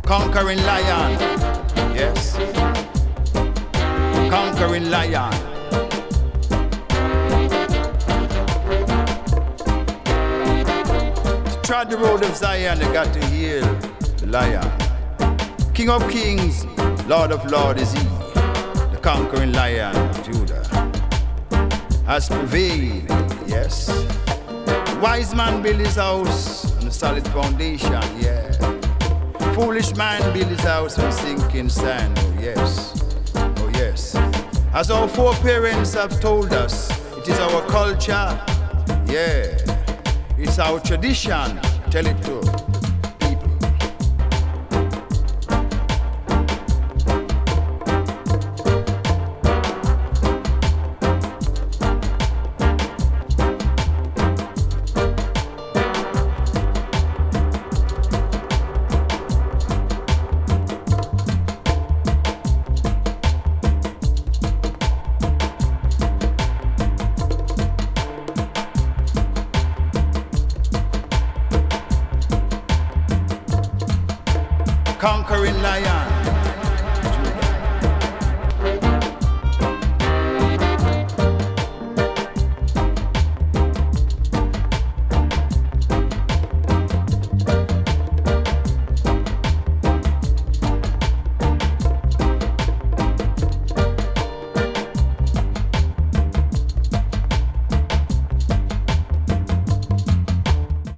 Conquering lion. Yes. Conquering lion. Trod the road of Zion, they got to heal the lion. King of kings, Lord of lords is he. The conquering lion of Judah has prevailed, yes. Wise man build his house on a solid foundation, yeah. Foolish man build his house on sinking sand, oh yes, oh yes. As our foreparents have told us, it is our culture, yeah. It's our tradition, tell it to people. Conquering lion.